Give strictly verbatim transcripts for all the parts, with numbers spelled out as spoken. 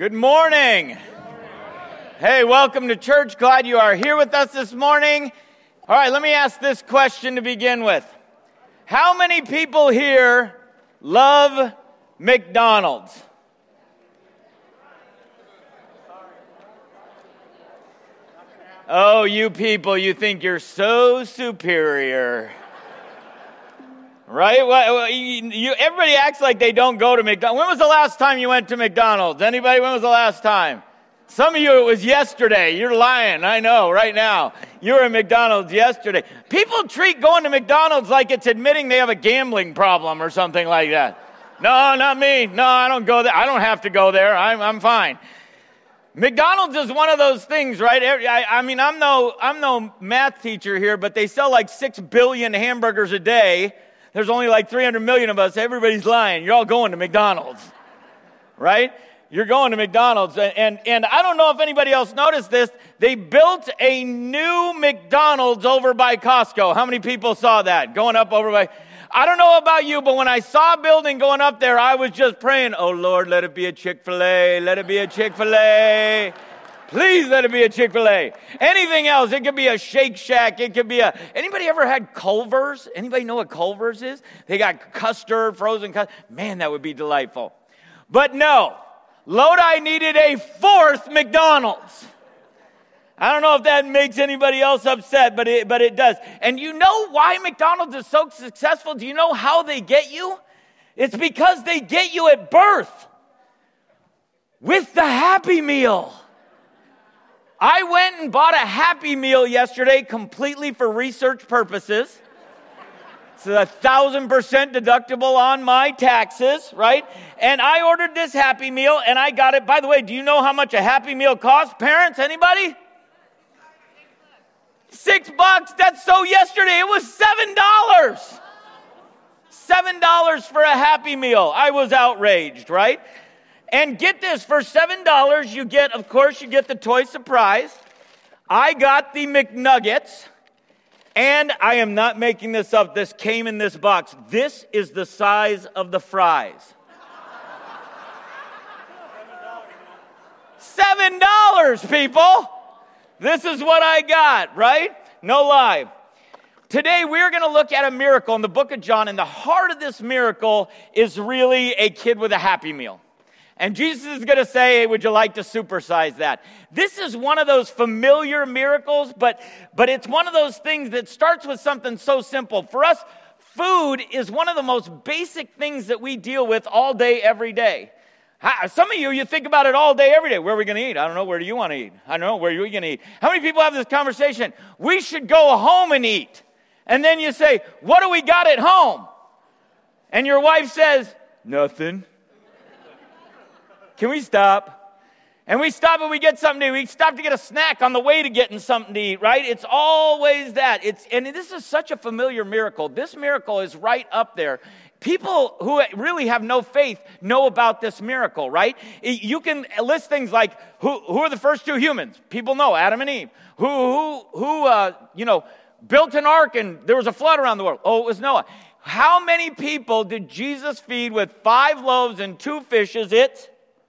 Good morning. Hey, welcome to church. Glad you are here with us this morning. All right, let me ask this question to begin with. How many people here love McDonald's? Oh, you people, you think you're so superior. Right? Well, you, you, everybody acts like they don't go to McDonald's. When was the last time you went to McDonald's? Anybody? When was the last time? Some of you, it was yesterday. You're lying. I know, right now. You were at McDonald's yesterday. People treat going to McDonald's like it's admitting they have a gambling problem or something like that. No, not me. No, I don't go there. I don't have to go there. I'm, I'm fine. McDonald's is one of those things, right? I, I mean, I'm no, I'm no math teacher here, but they sell like six billion hamburgers a day. There's only like three hundred million of us. Everybody's lying. You're all going to McDonald's, right? You're going to McDonald's. And, and, and I don't know if anybody else noticed this. They built a new McDonald's over by Costco. How many people saw that? Going up over by... I don't know about you, but when I saw a building going up there, I was just praying, oh, Lord, let it be a Chick-fil-A. Let it be a Chick-fil-A. Please let it be a Chick-fil-A. Anything else, it could be a Shake Shack. It could be a... Anybody ever had Culver's? Anybody know what Culver's is? They got custard, frozen custard. Man, that would be delightful. But no, Lodi needed a fourth McDonald's. I don't know if that makes anybody else upset, but it, but it does. And you know why McDonald's is so successful? Do you know how they get you? It's because they get you at birth with the Happy Meal. I went and bought a Happy Meal yesterday completely for research purposes. It's a thousand percent deductible on my taxes, right? And I ordered this Happy Meal and I got it. By the way, do you know how much a Happy Meal costs? Parents, anybody? Six bucks. That's so yesterday it was seven dollars. Seven dollars for a Happy Meal. I was outraged, right? And get this, for seven dollars, you get, of course, you get the toy surprise. I got the McNuggets, and I am not making this up. This came in this box. This is the size of the fries. Seven dollars, people. This is what I got, right? No lie. Today, we're going to look at a miracle in the book of John, and the heart of this miracle is really a kid with a Happy Meal. And Jesus is going to say, hey, would you like to supersize that? This is one of those familiar miracles, but, but it's one of those things that starts with something so simple. For us, food is one of the most basic things that we deal with all day, every day. Some of you, you think about it all day, every day. Where are we going to eat? I don't know. Where do you want to eat? I don't know. Where are you going to eat? How many people have this conversation? We should go home and eat. And then you say, what do we got at home? And your wife says, nothing. Can we stop? And we stop and we get something to eat. We stop to get a snack on the way to getting something to eat, right? It's always that. It's and this is such a familiar miracle. This miracle is right up there. People who really have no faith know about this miracle, right? You can list things like, who, who are the first two humans? People know, Adam and Eve. Who, who, who uh, you know, built an ark and there was a flood around the world? Oh, it was Noah. How many people did Jesus feed with five loaves and two fishes? It's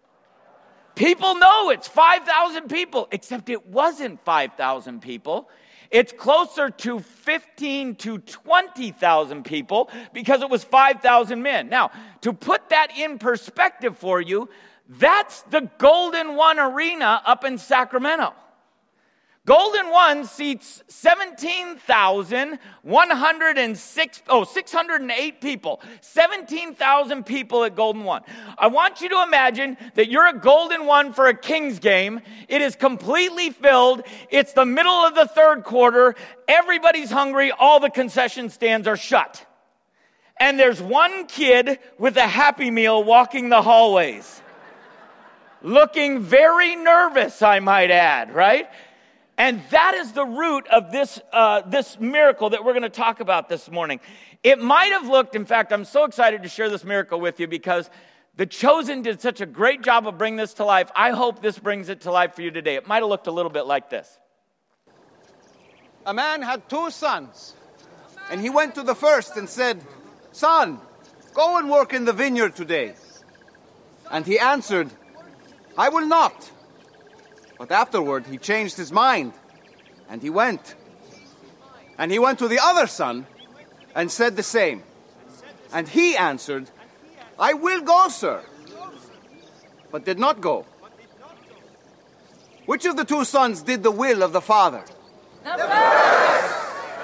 People know it's five thousand people, except it wasn't five thousand people. It's closer to fifteen to twenty thousand people because it was five thousand men. Now, to put that in perspective for you, that's the Golden One Arena up in Sacramento. Golden One seats seventeen thousand one hundred six, oh, six hundred eight people. seventeen thousand people at Golden One. I want you to imagine that you're at Golden One for a Kings game. It is completely filled. It's the middle of the third quarter. Everybody's hungry. All the concession stands are shut. And there's one kid with a Happy Meal walking the hallways. Looking very nervous, I might add, right? And that is the root of this uh, this miracle that we're going to talk about this morning. It might have looked, in fact, I'm so excited to share this miracle with you because The Chosen did such a great job of bringing this to life. I hope this brings it to life for you today. It might have looked a little bit like this. A man had two sons, and he went to the first and said, "Son, go and work in the vineyard today." And he answered, I will not. But afterward he changed his mind, and he went. And he went to the other son and said the same. And he answered, I will go, sir, but did not go. Which of the two sons did the will of the father? The first!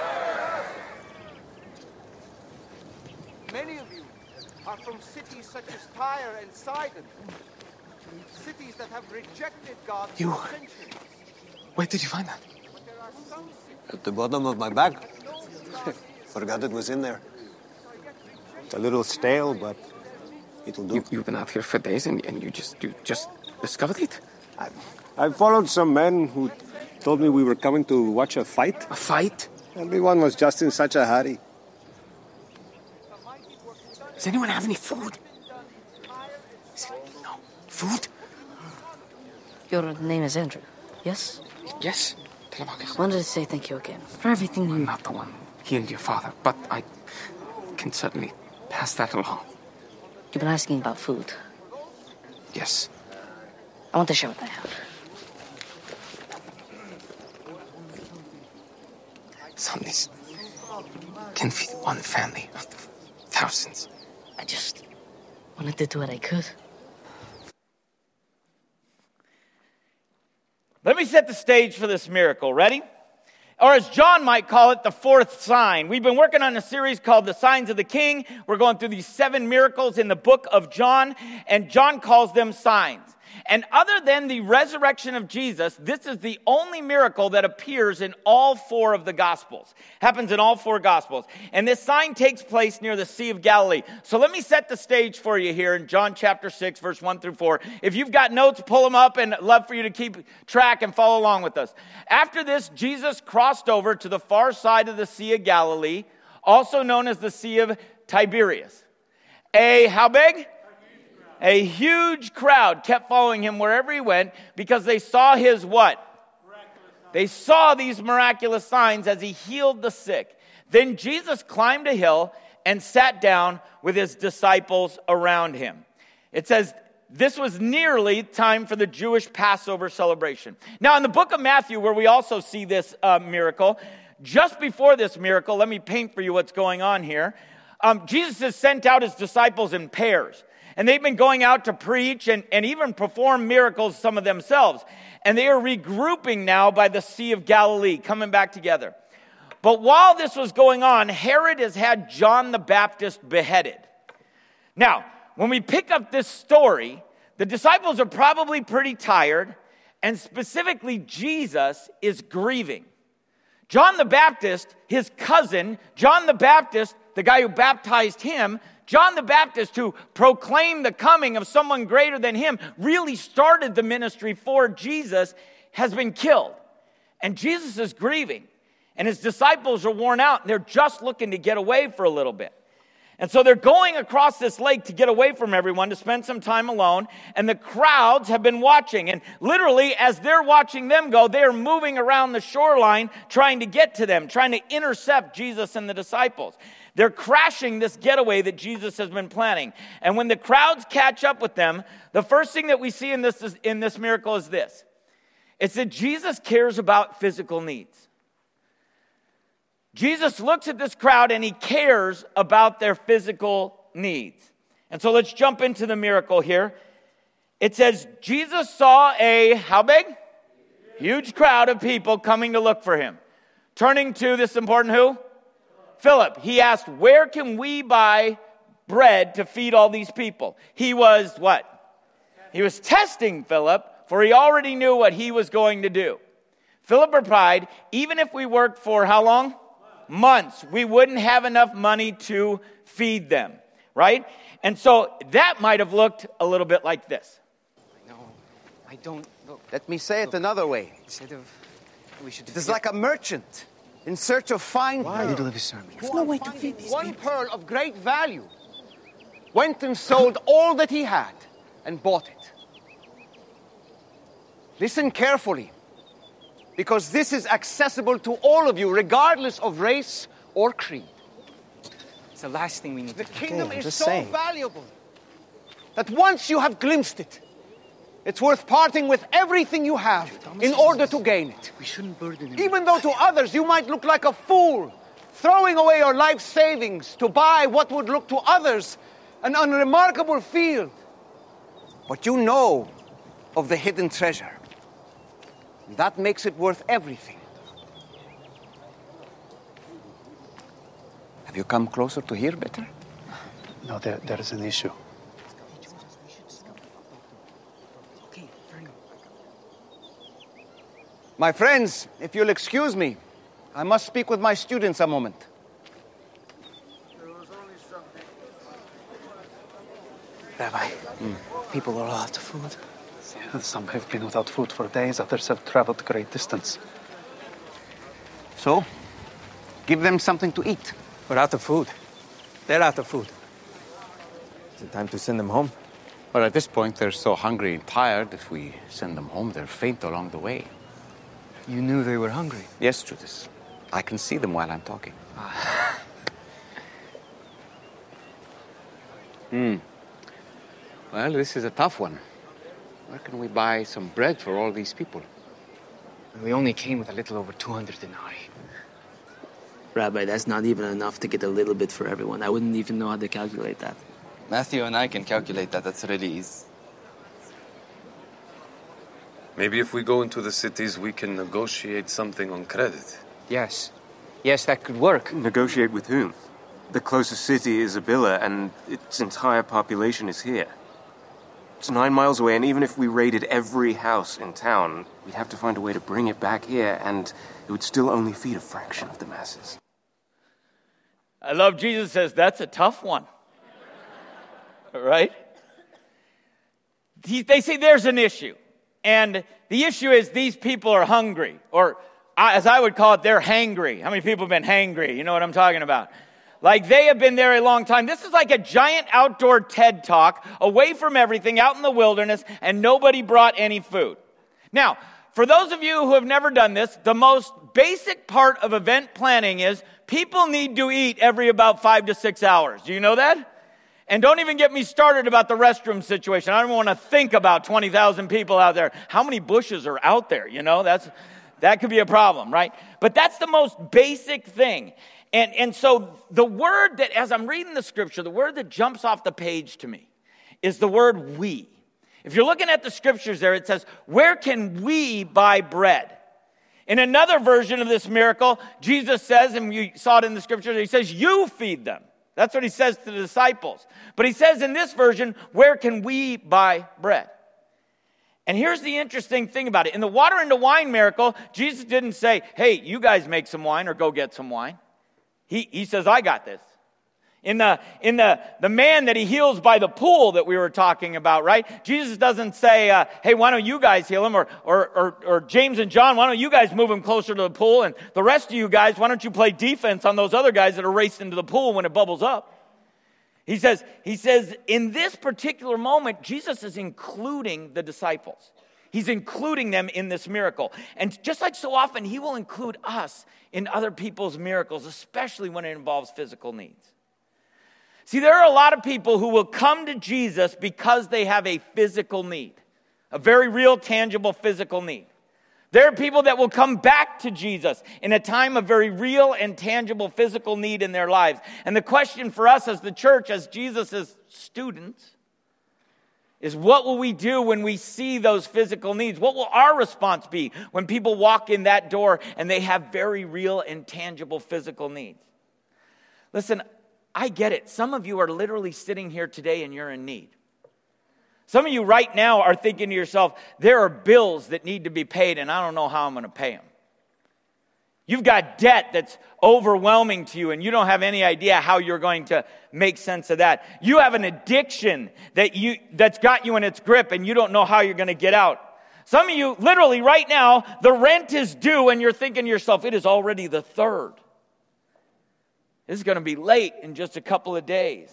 Many of you are from cities such as Tyre and Sidon, cities that have rejected God You- for centuries. Where did you find that? But there are some cities At the bottom of my bag. that know God. Forgot it was in there. It's a little stale, but it'll do. You, you've been out here for days and, and you just you just discovered it? I, I followed some men who told me we were coming to watch a fight. A fight? Everyone was just in such a hurry. Does anyone have any food? Is it, no. Food? Your name is Andrew, yes? Yes. Telemachus. Wanted to say thank you again for everything I'm you... not the one who healed your father, but I can certainly pass that along. You've been asking about food. Yes. I want to share what I have. Some this can feed one family out of thousands. I just wanted to do what I could. Let me set the stage for this miracle. Ready? Or as John might call it, the fourth sign. We've been working on a series called The Signs of the King. We're going through these seven miracles in the book of John, and John calls them signs. And other than the resurrection of Jesus, this is the only miracle that appears in all four of the Gospels. Happens in all four Gospels. And this sign takes place near the Sea of Galilee. So let me set the stage for you here in John chapter six, verse one through four. If you've got notes, pull them up, and I'd love for you to keep track and follow along with us. After this, Jesus crossed over to the far side of the Sea of Galilee, also known as the Sea of Tiberias. A, how big? A huge crowd kept following him wherever he went because they saw his what? They saw these miraculous signs as he healed the sick. Then Jesus climbed a hill and sat down with his disciples around him. It says this was nearly time for the Jewish Passover celebration. Now in the book of Matthew, where we also see this uh, miracle, just before this miracle, let me paint for you what's going on here. Um, Jesus has sent out his disciples in pairs. And they've been going out to preach and, and even perform miracles, some of themselves. And they are regrouping now by the Sea of Galilee, coming back together. But while this was going on, Herod has had John the Baptist beheaded. Now, when we pick up this story, the disciples are probably pretty tired, and specifically Jesus is grieving. John the Baptist, his cousin, John the Baptist, the guy who baptized him, John the Baptist, who proclaimed the coming of someone greater than him, really started the ministry for Jesus, has been killed. And Jesus is grieving. And his disciples are worn out. And they're just looking to get away for a little bit. And so they're going across this lake to get away from everyone, to spend some time alone. And the crowds have been watching. And literally, as they're watching them go, they're moving around the shoreline, trying to get to them, trying to intercept Jesus and the disciples. They're crashing this getaway that Jesus has been planning. And when the crowds catch up with them, the first thing that we see in this, in this miracle is this. It's that Jesus cares about physical needs. Jesus looks at this crowd and he cares about their physical needs. And so let's jump into the miracle here. It says, Jesus saw a, how big? Huge crowd of people coming to look for him. Turning to this important who? Philip. He asked, where can we buy bread to feed all these people? He was what? He was testing Philip, for he already knew what he was going to do. Philip replied, even if we worked for how long? Months. We wouldn't have enough money to feed them, right? And so that might have looked a little bit like this. No, I don't. Look, Let me say it another way. instead of we should. It is like a merchant in search of fine Why pearls. did his sermon? There's no way to feed these One pearl of great value went and sold all that he had and bought it. Listen carefully, because this is accessible to all of you, regardless of race or creed. It's the last thing we need The to do. kingdom I'm is just so saying. valuable that once you have glimpsed it, It's worth parting with everything you have in order to gain it. We shouldn't burden him. Even though to others you might look like a fool, throwing away your life savings to buy what would look to others an unremarkable field. But you know of the hidden treasure. That makes it worth everything. Have you come closer to hear better? No, there, there is an issue. My friends, if you'll excuse me, I must speak with my students a moment. Rabbi, Mm. people are out of food. Some have been without food for days, others have traveled a great distance. So, give them something to eat. We're out of food. They're out of food. Is it time to send them home? But at this point, they're so hungry and tired, if we send them home, they'll faint along the way. You knew they were hungry. Yes, Judas. I can see them while I'm talking. Hmm. Well, this is a tough one. Where can we buy some bread for all these people? We only came with a little over two hundred denarii. Rabbi, that's not even enough to get a little bit for everyone. I wouldn't even know how to calculate that. Matthew and I can calculate that. That's really easy. Maybe if we go into the cities, we can negotiate something on credit. Yes. Yes, that could work. Negotiate with whom? The closest city is Abila, and its entire population is here. It's nine miles away, and even if we raided every house in town, we'd have to find a way to bring it back here, and it would still only feed a fraction of the masses. I love Jesus says, that's a tough one. Right? He, they say there's an issue. And the issue is these people are hungry. Or as I would call it, they're hangry. How many people have been hangry? You know what I'm talking about? Like they have been there a long time. This is like a giant outdoor TED Talk, away from everything, out in the wilderness, and nobody brought any food. Now, for those of you who have never done this, the most basic part of event planning is people need to eat every about five to six hours. Do you know that? And don't even get me started about the restroom situation. I don't want to think about twenty thousand people out there. How many bushes are out there? You know, that's that could be a problem, right? But that's the most basic thing. And, and so the word that, as I'm reading the scripture, the word that jumps off the page to me is the word we. If you're looking at the scriptures there, it says, where can we buy bread? In another version of this miracle, Jesus says, and you saw it in the scriptures, he says, you feed them. That's what he says to the disciples. But he says in this version, where can we buy bread? And here's the interesting thing about it. In the water into wine miracle, Jesus didn't say, hey, you guys make some wine or go get some wine. He, he says, I got this. In the in the the man that he heals by the pool that we were talking about, right? Jesus doesn't say, uh, hey, why don't you guys heal him? Or, or, or, or James and John, why don't you guys move him closer to the pool? And the rest of you guys, why don't you play defense on those other guys that are racing into the pool when it bubbles up? He says, he says, in this particular moment, Jesus is including the disciples. He's including them in this miracle. And just like so often, he will include us in other people's miracles, especially when it involves physical needs. See, there are a lot of people who will come to Jesus because they have a physical need, a very real, tangible physical need. There are people that will come back to Jesus in a time of very real and tangible physical need in their lives. And the question for us as the church, as Jesus' students, is what will we do when we see those physical needs? What will our response be when people walk in that door and they have very real and tangible physical needs? Listen, I get it. Some of you are literally sitting here today and you're in need. Some of you right now are thinking to yourself, there are bills that need to be paid and I don't know how I'm going to pay them. You've got debt that's overwhelming to you and you don't have any idea how you're going to make sense of that. You have an addiction that you that's got you in its grip and you don't know how you're going to get out. Some of you, literally right now, the rent is due and you're thinking to yourself, it is already the third. This is going to be late in just a couple of days.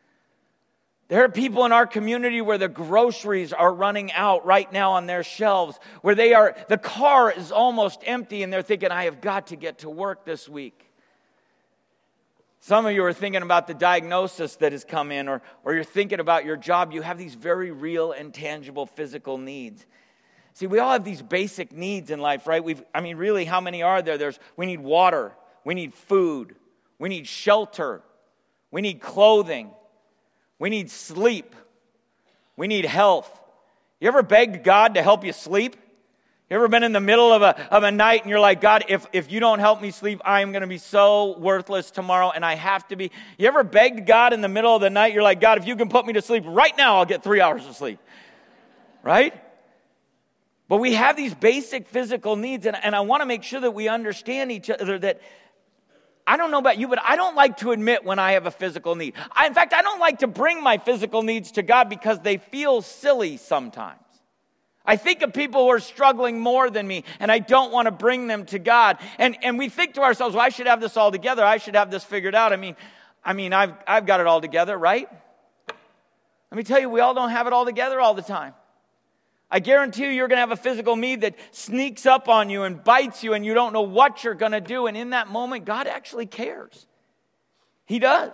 There are people in our community where the groceries are running out right now on their shelves, where they are, the car is almost empty and they're thinking, I have got to get to work this week. Some of you are thinking about the diagnosis that has come in, or, or you're thinking about your job. You have these very real and tangible physical needs. See, we all have these basic needs in life, right? We've, I mean, really, how many are there? There's, we need water. We need food. We need shelter. We need clothing. We need sleep. We need health. You ever begged God to help you sleep? You ever been in the middle of a, of a night and you're like, God, if, if you don't help me sleep, I'm going to be so worthless tomorrow and I have to be. You ever begged God in the middle of the night? You're like, God, if you can put me to sleep right now, I'll get three hours of sleep. Right? But we have these basic physical needs, and, and I want to make sure that we understand each other, that I don't know about you, but I don't like to admit when I have a physical need. I, in fact, I don't like to bring my physical needs to God because they feel silly sometimes. I think of people who are struggling more than me, and I don't want to bring them to God. And and we think to ourselves, well, I should have this all together. I should have this figured out. I mean, I mean, I've I've got it all together, right? Let me tell you, we all don't have it all together all the time. I guarantee you, you're going to have a physical need that sneaks up on you and bites you, and you don't know what you're going to do. And in that moment, God actually cares. He does.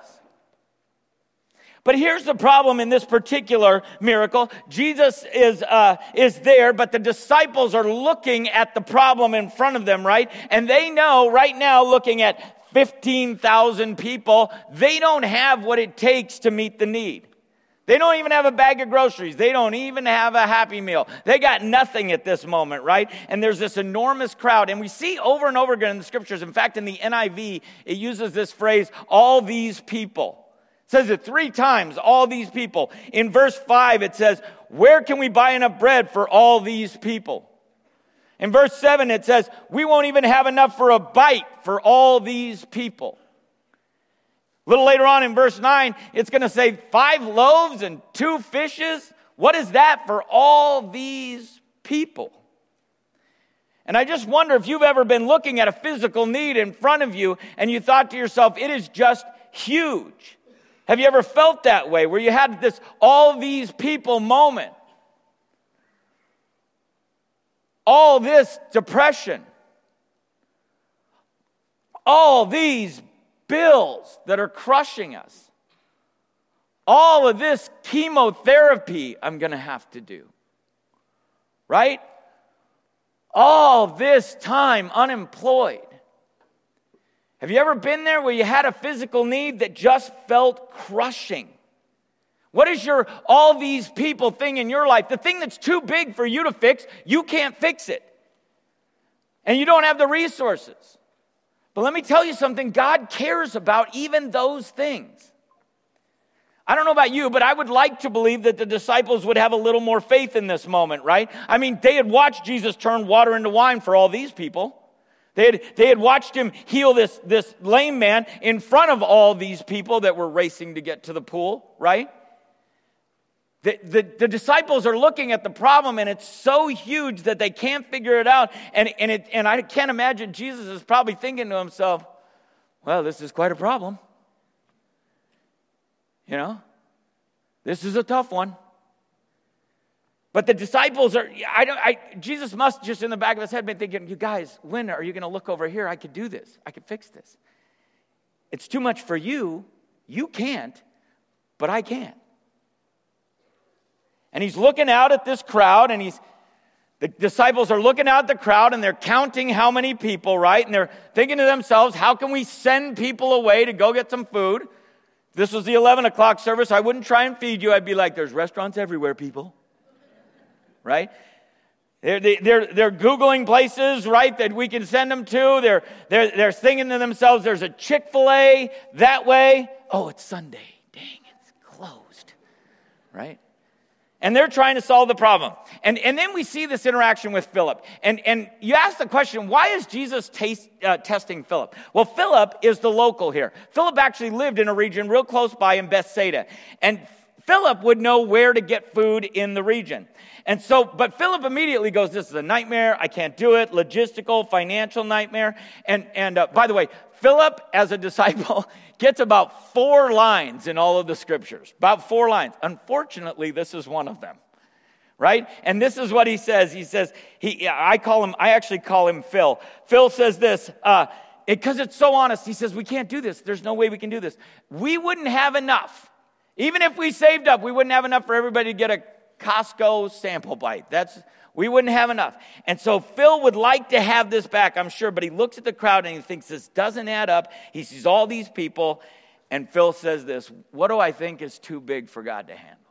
But here's the problem in this particular miracle. Jesus is uh, is there, but the disciples are looking at the problem in front of them, right? And they know right now, looking at fifteen thousand people, they don't have what it takes to meet the need. They don't even have a bag of groceries. They don't even have a Happy Meal. They got nothing at this moment, right? And there's this enormous crowd. And we see over and over again in the scriptures, in fact, in the N I V, it uses this phrase, all these people. It says it three times, all these people. In verse five, it says, where can we buy enough bread for all these people? In verse seven, it says, we won't even have enough for a bite for all these people. A little later on in verse nine, it's going to say five loaves and two fishes. What is that for all these people? And I just wonder if you've ever been looking at a physical need in front of you and you thought to yourself, it is just huge. Have you ever felt that way, where you had this all these people moment? All this depression. All these bills that are crushing us. All of this chemotherapy I'm going to have to do. Right? All this time unemployed. Have you ever been there where you had a physical need that just felt crushing? What is your all these people thing in your life? The thing that's too big for you to fix, you can't fix it. And you don't have the resources. But let me tell you something, God cares about even those things. I don't know about you, but I would like to believe that the disciples would have a little more faith in this moment, right? I mean, they had watched Jesus turn water into wine for all these people. They had, they had watched him heal this, this lame man in front of all these people that were racing to get to the pool, right? The, the, the disciples are looking at the problem, and it's so huge that they can't figure it out. And, and, it, and I can't imagine Jesus is probably thinking to himself, well, this is quite a problem. You know, this is a tough one. But the disciples are, I don't, I, Jesus must just in the back of his head been thinking, you guys, when are you going to look over here? I could do this. I could fix this. It's too much for you. You can't, but I can. And he's looking out at this crowd, and he's, the disciples are looking out at the crowd, and they're counting how many people, right? And they're thinking to themselves, how can we send people away to go get some food? If this was the eleven o'clock service, I wouldn't try and feed you. I'd be like, there's restaurants everywhere, people. Right? They're, they're, they're Googling places, right, that we can send them to. They're, they're, they're thinking to themselves, there's a Chick-fil-A that way. Oh, it's Sunday. Dang, it's closed. Right? And they're trying to solve the problem. And, and then we see this interaction with Philip. And, and you ask the question, why is Jesus taste, uh, testing Philip? Well, Philip is the local here. Philip actually lived in a region real close by in Bethsaida. And Philip would know where to get food in the region. And so, but Philip immediately goes, this is a nightmare. I can't do it. Logistical, financial nightmare. And, and uh, by the way, Philip, as a disciple, gets about four lines in all of the scriptures. About four lines. Unfortunately, this is one of them. Right? And this is what he says. He says, he, I call him, I actually call him Phil. Phil says this, uh, because it's so honest, he says, we can't do this. There's no way we can do this. We wouldn't have enough. Even if we saved up, we wouldn't have enough for everybody to get a Costco sample bite. That's we wouldn't have enough. And so Phil would like to have this back, I'm sure, but he looks at the crowd and he thinks this doesn't add up. He sees all these people, and Phil says this, what do I think is too big for God to handle?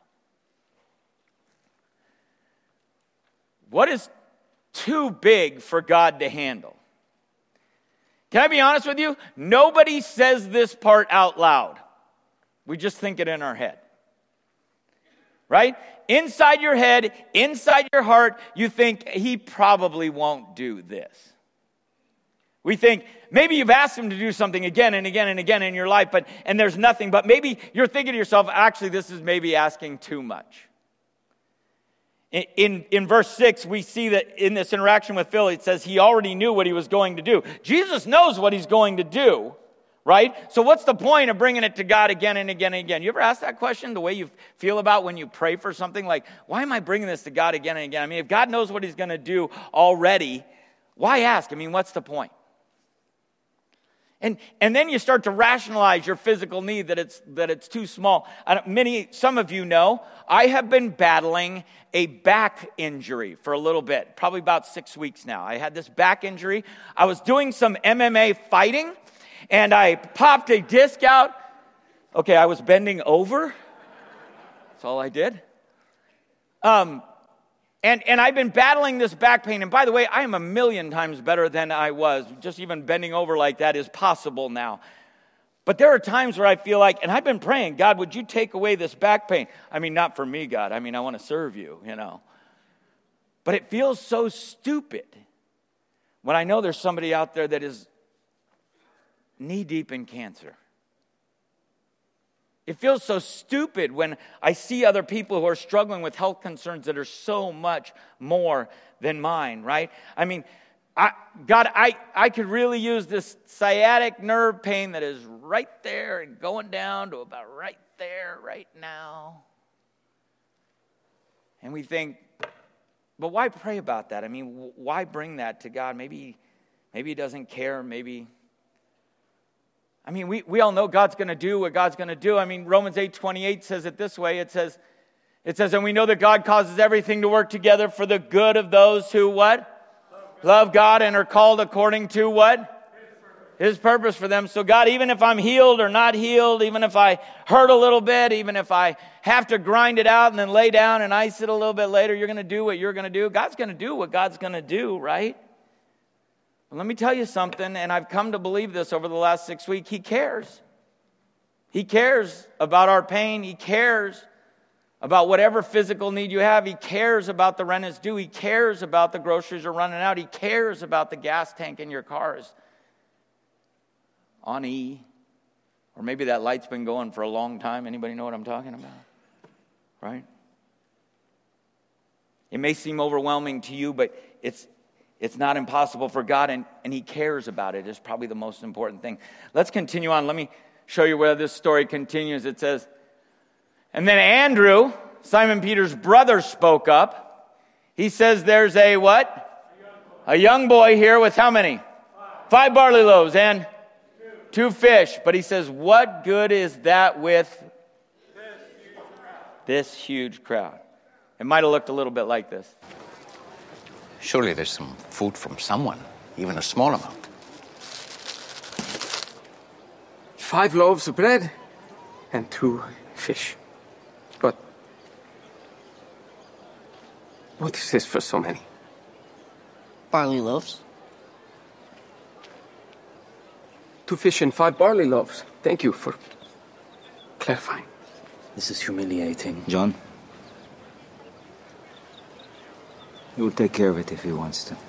What is too big for God to handle? Can I be honest with you? Nobody says this part out loud. We just think it in our head. Right? Inside your head, inside your heart, you think he probably won't do this. We think maybe you've asked him to do something again and again and again in your life, but and there's nothing, but maybe you're thinking to yourself, actually, this is maybe asking too much. In, in, in verse six, we see that in this interaction with Phil, it says he already knew what he was going to do. Jesus knows what he's going to do. Right? So what's the point of bringing it to God again and again and again? You ever ask that question, the way you feel about when you pray for something? Like, why am I bringing this to God again and again? I mean, if God knows what he's going to do already, why ask? I mean, what's the point? And and then you start to rationalize your physical need that it's that it's too small. I don't, many, some of you know, I have been battling a back injury for a little bit, probably about six weeks now. I had this back injury. I was doing some M M A fighting, and I popped a disc out. Okay, I was bending over. That's all I did. Um, and, and I've been battling this back pain. And by the way, I am a million times better than I was. Just even bending over like that is possible now. But there are times where I feel like, and I've been praying, God, would you take away this back pain? I mean, not for me, God. I mean, I want to serve you, you know. But it feels so stupid when I know there's somebody out there that is knee-deep in cancer. It feels so stupid when I see other people who are struggling with health concerns that are so much more than mine, right? I mean, I, God, I, I could really use this sciatic nerve pain that is right there and going down to about right there right now. And we think, but why pray about that? I mean, why bring that to God? Maybe, maybe he doesn't care, maybe... I mean, we, we all know God's going to do what God's going to do. I mean, Romans eight twenty-eight says it this way. It says, it says, and we know that God causes everything to work together for the good of those who what? Love God, Love God and are called according to what? His purpose. His purpose for them. So God, even if I'm healed or not healed, even if I hurt a little bit, even if I have to grind it out and then lay down and ice it a little bit later, you're going to do what you're going to do. God's going to do what God's going to do, right? Let me tell you something, and I've come to believe this over the last six weeks. He cares. He cares about our pain. He cares about whatever physical need you have. He cares about the rent is due. He cares about the groceries are running out. He cares about the gas tank in your cars on E. Or maybe that light's been going for a long time. Anybody know what I'm talking about? Right? It may seem overwhelming to you, but it's It's not impossible for God, and, and he cares about it. It's probably the most important thing. Let's continue on. Let me show you where this story continues. It says, and then Andrew, Simon Peter's brother, spoke up. He says there's a what? A young boy here with how many? Five, Five barley loaves and two. two fish. But he says, what good is that with this huge crowd? This huge crowd. It might have looked a little bit like this. Surely there's some food from someone, even a small amount. Five loaves of bread and two fish. But what is this for so many? Barley loaves. Two fish and five barley loaves. Thank you for clarifying. This is humiliating. John? He will take care of it if he wants to.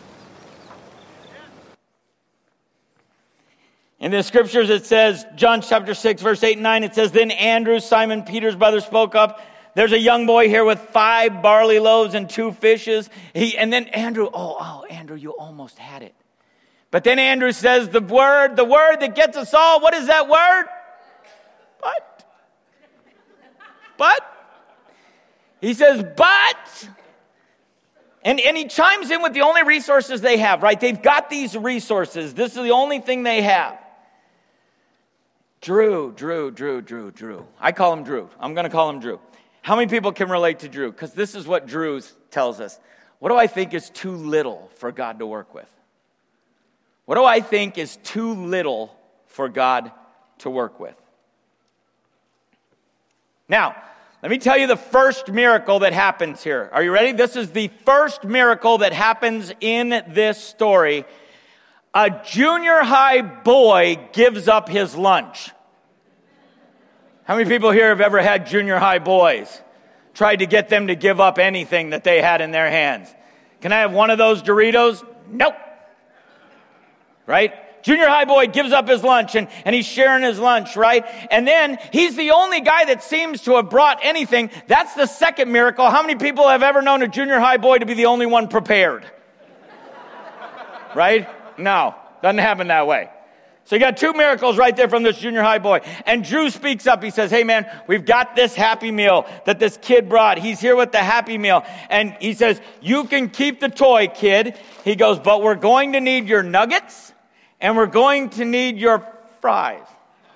In the scriptures it says, John chapter six, verse eight and nine, it says, then Andrew, Simon Peter's brother, spoke up. There's a young boy here with five barley loaves and two fishes. He, and then Andrew, oh, oh, Andrew, you almost had it. But then Andrew says the word, the word that gets us all, what is that word? But. But. He says, but. And, and he chimes in with the only resources they have, right? They've got these resources. This is the only thing they have. Drew, Drew, Drew, Drew, Drew. I call him Drew. I'm going to call him Drew. How many people can relate to Drew? Because this is what Drew tells us. What do I think is too little for God to work with? What do I think is too little for God to work with? Now, let me tell you the first miracle that happens here. Are you ready? This is the first miracle that happens in this story. A junior high boy gives up his lunch. How many people here have ever had junior high boys? Tried to get them to give up anything that they had in their hands. Can I have one of those Doritos? Nope. Right? Junior high boy gives up his lunch and, and he's sharing his lunch, right? And then he's the only guy that seems to have brought anything. That's the second miracle. How many people have ever known a junior high boy to be the only one prepared? Right? No, doesn't happen that way. So you got two miracles right there from this junior high boy. And Drew speaks up. He says, hey man, we've got this Happy Meal that this kid brought. He's here with the Happy Meal. And he says, you can keep the toy, kid. He goes, but we're going to need your nuggets and we're going to need your fries.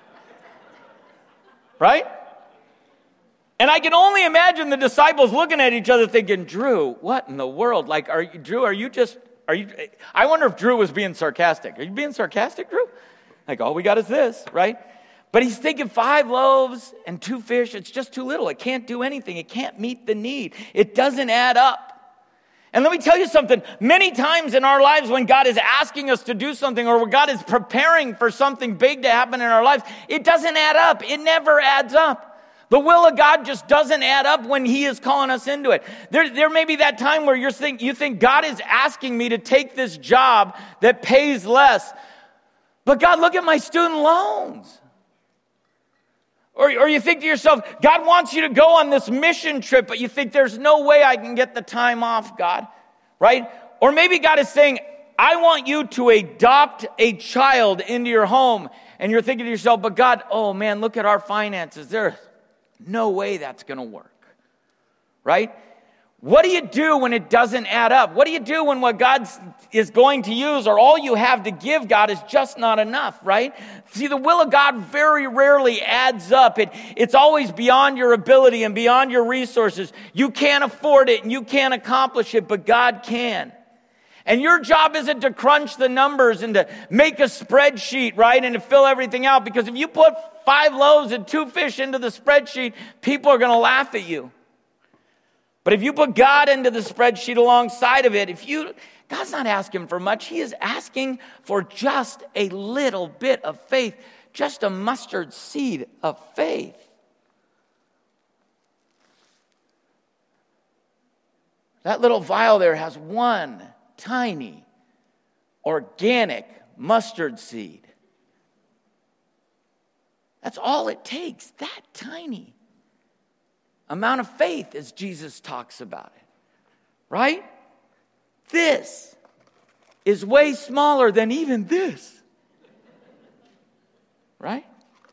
Right? And I can only imagine the disciples looking at each other thinking, Drew, what in the world? Like, are you, Drew, are you just, are you, I wonder if Drew was being sarcastic. Are you being sarcastic, Drew? Like, all we got is this, right? But he's thinking five loaves and two fish. It's just too little. It can't do anything. It can't meet the need. It doesn't add up. And let me tell you something. Many times in our lives when God is asking us to do something or when God is preparing for something big to happen in our lives, it doesn't add up. It never adds up. The will of God just doesn't add up when he is calling us into it. There, there may be that time where you're think, you think God is asking me to take this job that pays less. But God, look at my student loans. Or, or you think to yourself, God wants you to go on this mission trip, but you think there's no way I can get the time off, God. Right? Or maybe God is saying, I want you to adopt a child into your home. And you're thinking to yourself, but God, oh man, look at our finances. There's no way that's going to work. Right? What do you do when it doesn't add up? What do you do when what God is going to use or all you have to give God is just not enough, right? See, the will of God very rarely adds up. It, it's always beyond your ability and beyond your resources. You can't afford it and you can't accomplish it, but God can. And your job isn't to crunch the numbers and to make a spreadsheet, right? And to fill everything out. Because if you put five loaves and two fish into the spreadsheet, people are going to laugh at you. But if you put God into the spreadsheet alongside of it, if you, God's not asking for much. He is asking for just a little bit of faith, just a mustard seed of faith. That little vial there has one tiny organic mustard seed. That's all it takes, that tiny amount of faith as Jesus talks about it, right? This is way smaller than even this, right?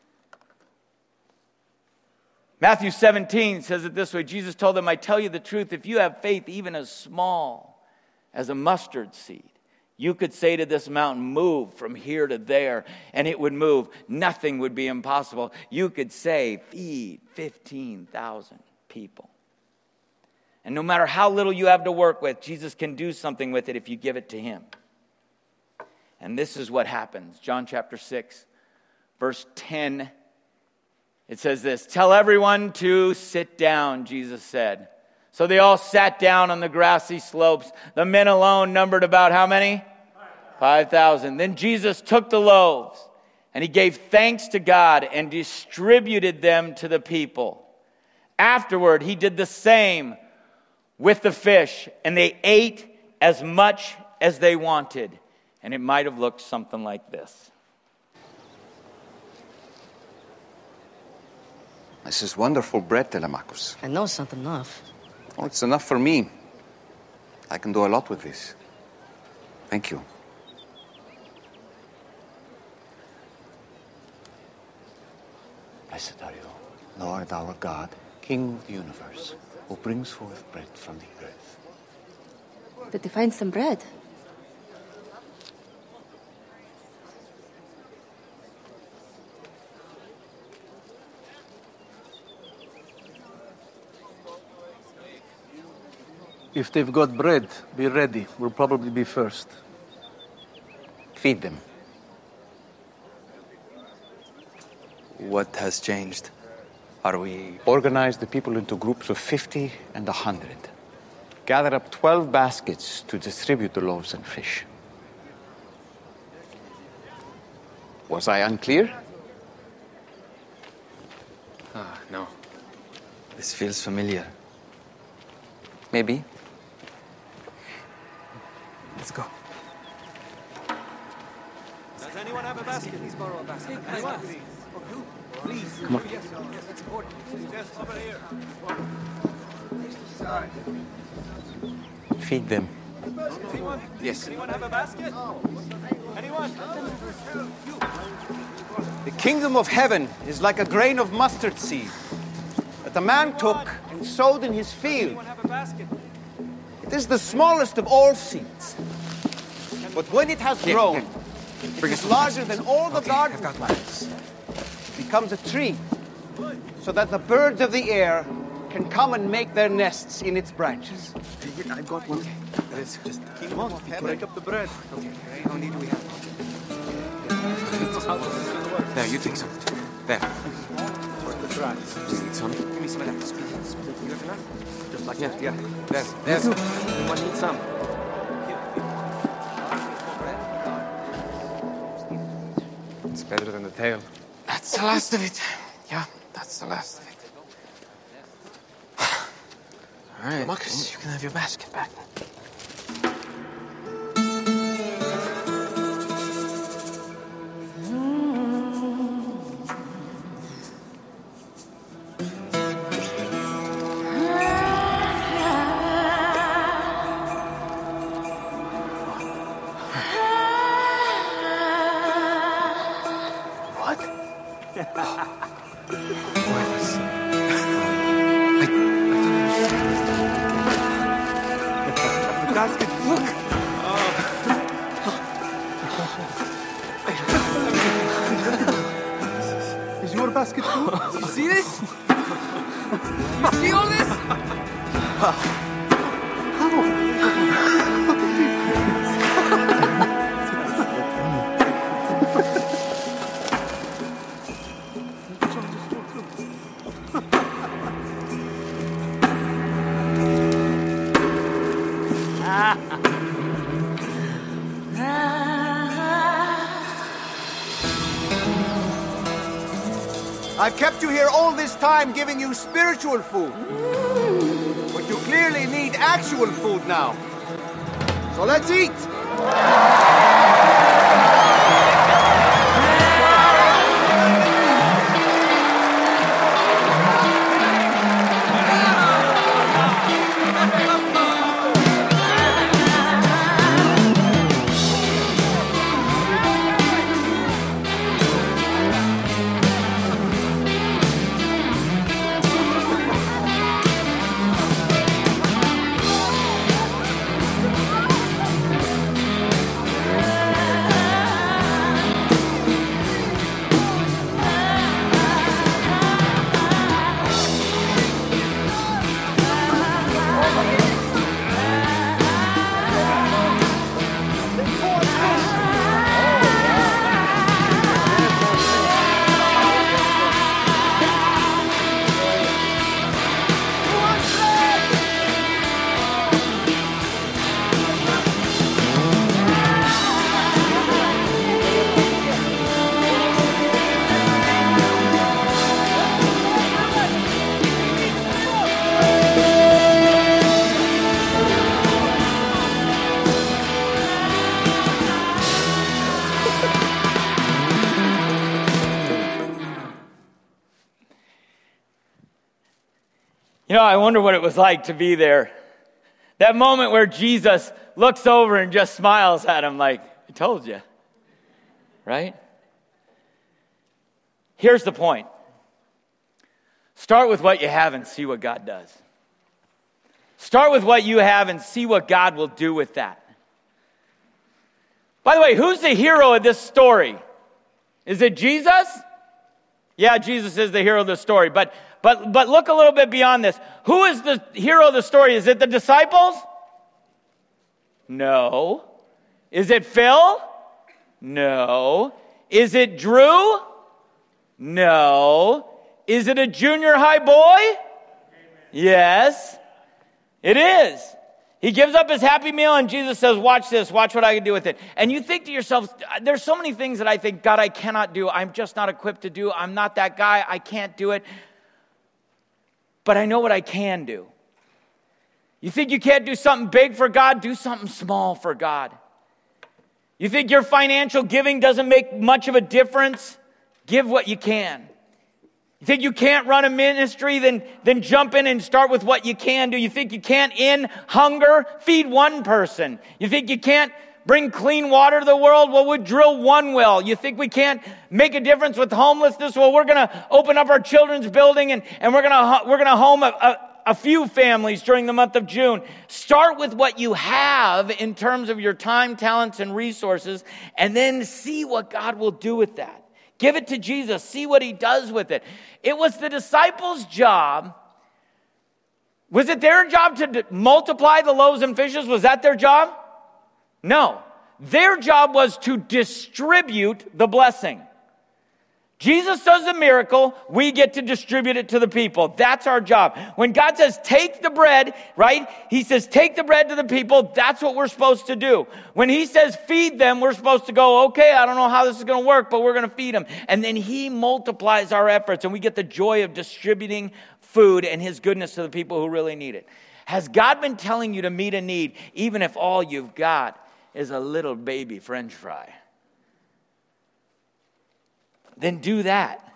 Matthew seventeen says it this way. Jesus told them, I tell you the truth, if you have faith even as small as a mustard seed, you could say to this mountain, move from here to there, and it would move. Nothing would be impossible. You could say, feed fifteen thousand people. And no matter how little you have to work with, Jesus can do something with it if you give it to him. And this is what happens. John chapter six, verse ten. It says this, tell everyone to sit down, Jesus said. So they all sat down on the grassy slopes. The men alone numbered about how many? five thousand. Then Jesus took the loaves and he gave thanks to God and distributed them to the people. Afterward, he did the same with the fish, and they ate as much as they wanted. And it might have looked something like this. This is wonderful bread, Telemachus. I know it's not enough. Oh, it's enough for me. I can do a lot with this. Thank you. Blessed are you, Lord our God, King of the universe, who brings forth bread from the earth. Did they find some bread? If they've got bread, be ready. We'll probably be first. Feed them. What has changed? Are we... Organize the people into groups of fifty and one hundred. Gather up twelve baskets to distribute the loaves and fish. Was I unclear? Ah, no. This feels familiar. Maybe. Let's go. Does anyone have a basket? Please borrow a basket. Anyone? Please. Come on. Yes, yes, that's important. Yes, over here. Feed them. Anyone? Yes. Anyone have a basket? Anyone? The kingdom of heaven is like a grain of mustard seed that the man took and sowed in his field. Anyone have a basket? It is the smallest of all seeds. But when it has grown, it is larger than all the garden plants. It becomes a tree, so that the birds of the air can come and make their nests in its branches. I've got one. Let's just keep Come on, break up the bread. Okay, how many do we have? There, you take some. There. Do you need some? Give me some of that. You have enough? Just like that. Yeah. There. There's. Anyone need some? It's better than the tail. That's the last of it. Yeah, that's the last of it. All right, Marcus, you can have your basket back. Is your basket full? You see this? You see all this? I've kept you here all this time giving you spiritual food. But you clearly need actual food now. So let's eat. You know, I wonder what it was like to be there. That moment where Jesus looks over and just smiles at him like, I told you. Right? Here's the point. Start with what you have and see what God does. Start with what you have and see what God will do with that. By the way, who's the hero of this story? Is it Jesus? Yeah, Jesus is the hero of the story. But but but look a little bit beyond this. Who is the hero of the story? Is it the disciples? No. Is it Phil? No. Is it Drew? No. Is it a junior high boy? Yes. It is. He gives up his happy meal and Jesus says, watch this, watch what I can do with it. And you think to yourself, there's so many things that I think, God, I cannot do. I'm just not equipped to do. I'm not that guy. I can't do it. But I know what I can do. You think you can't do something big for God? Do something small for God. You think your financial giving doesn't make much of a difference? Give what you can. You think you can't run a ministry? Then, then jump in and start with what you can do. You think you can't end hunger? Feed one person. You think you can't bring clean water to the world? Well, we'll drill one well. You think we can't make a difference with homelessness? Well, we're going to open up our children's building and, and we're going to we're going to home a, a, a few families during the month of June. Start with what you have in terms of your time, talents, and resources, and then see what God will do with that. Give it to Jesus. See what he does with it. It was the disciples' job. Was it their job to d- multiply the loaves and fishes? Was that their job? No. Their job was to distribute the blessing. Jesus does a miracle, we get to distribute it to the people. That's our job. When God says, take the bread, right? He says, take the bread to the people. That's what we're supposed to do. When he says, feed them, we're supposed to go, okay, I don't know how this is going to work, but we're going to feed them. And then he multiplies our efforts and we get the joy of distributing food and his goodness to the people who really need it. Has God been telling you to meet a need, even if all you've got is a little baby French fry? Then do that.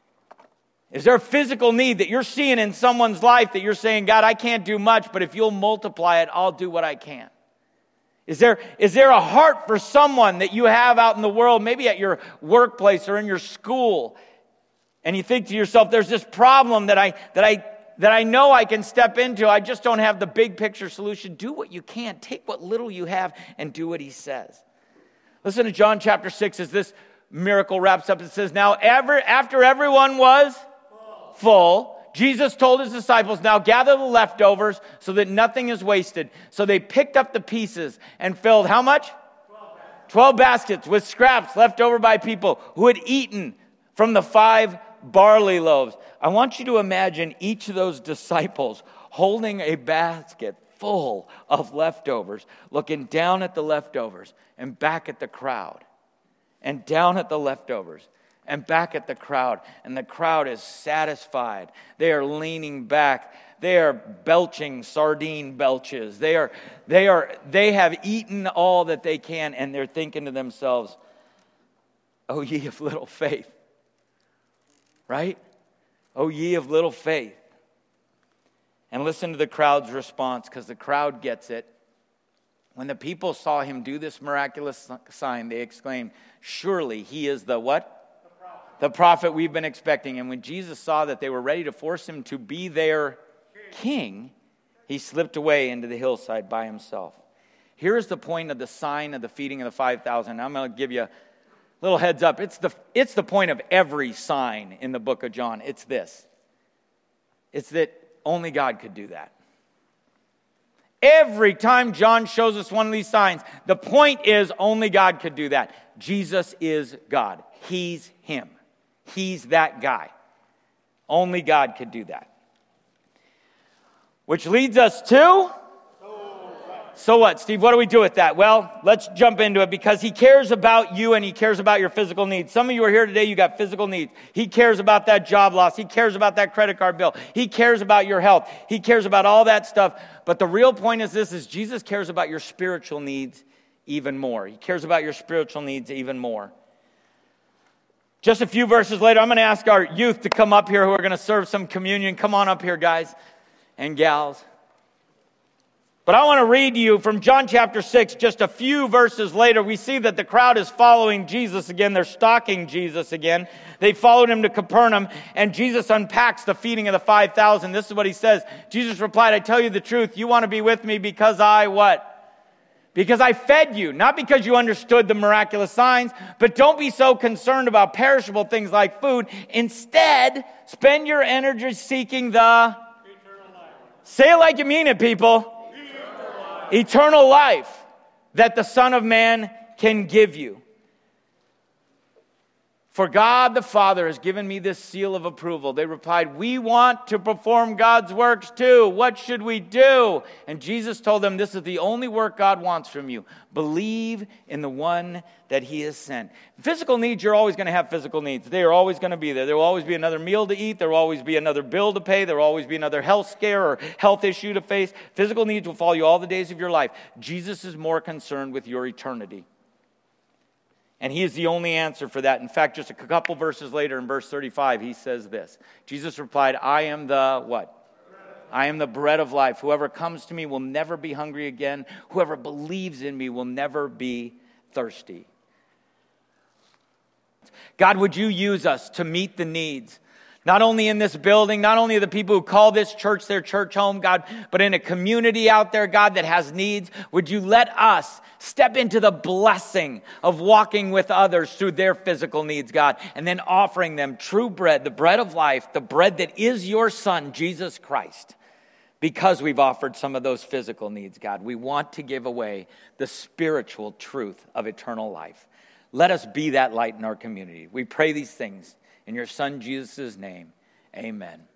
Is there a physical need that you're seeing in someone's life that you're saying, God, I can't do much, but if you'll multiply it, I'll do what I can? Is there, is there a heart for someone that you have out in the world, maybe at your workplace or in your school, and you think to yourself, there's this problem that I, that I, that I know I can step into. I just don't have the big picture solution. Do what you can. Take what little you have and do what he says. Listen to John chapter six as this miracle wraps up. It says, now ever, after everyone was full. full, Jesus told his disciples, now gather the leftovers so that nothing is wasted. So they picked up the pieces and filled how much? Twelve baskets, Twelve baskets with scraps left over by people who had eaten from the five barley loaves. I want you to imagine each of those disciples holding a basket full of leftovers, looking down at the leftovers and back at the crowd. And down at the leftovers and back at the crowd. And the crowd is satisfied. They are leaning back. They are belching sardine belches. They are, they are, they have eaten all that they can, and they're thinking to themselves, oh, ye of little faith. Right? Oh, ye of little faith. And listen to the crowd's response, because the crowd gets it. When the people saw him do this miraculous sign, they exclaimed, surely he is the what? The prophet. The prophet we've been expecting. And when Jesus saw that they were ready to force him to be their king, he slipped away into the hillside by himself. Here's the point of the sign of the feeding of the five thousand. I'm going to give you a little heads up. It's the, it's the point of every sign in the book of John. It's this. It's that only God could do that. Every time John shows us one of these signs, the point is only God could do that. Jesus is God. He's him. He's that guy. Only God could do that. Which leads us to... So what, Steve? What do we do with that? Well, let's jump into it because he cares about you and he cares about your physical needs. Some of you are here today, you got physical needs. He cares about that job loss. He cares about that credit card bill. He cares about your health. He cares about all that stuff. But the real point is this, is Jesus cares about your spiritual needs even more. He cares about your spiritual needs even more. Just a few verses later, I'm going to ask our youth to come up here who are going to serve some communion. Come on up here, guys and gals. But I want to read to you from John chapter six, just a few verses later. We see that the crowd is following Jesus again. They're stalking Jesus again. They followed him to Capernaum, and Jesus unpacks the feeding of the five thousand. This is what he says. Jesus replied, I tell you the truth. You want to be with me because I what? Because I fed you, not because you understood the miraculous signs, but don't be so concerned about perishable things like food. Instead, spend your energy seeking the... Eternal life. Say it like you mean it, people. Eternal life. Eternal life that the Son of Man can give you. For God the Father has given me this seal of approval. They replied, we want to perform God's works too. What should we do? And Jesus told them, this is the only work God wants from you. Believe in the one that he has sent. Physical needs, you're always going to have physical needs. They are always going to be there. There will always be another meal to eat. There will always be another bill to pay. There will always be another health scare or health issue to face. Physical needs will follow you all the days of your life. Jesus is more concerned with your eternity. And he is the only answer for that. In fact, just a couple verses later in verse thirty-five, he says this. Jesus replied, I am the what? I am the bread of life. Whoever comes to me will never be hungry again. Whoever believes in me will never be thirsty. God, would you use us to meet the needs? Not only in this building, not only the people who call this church their church home, God, but in a community out there, God, that has needs. Would you let us step into the blessing of walking with others through their physical needs, God, and then offering them true bread, the bread of life, the bread that is your Son, Jesus Christ, because we've offered some of those physical needs, God. We want to give away the spiritual truth of eternal life. Let us be that light in our community. We pray these things in your Son, Jesus' name, amen.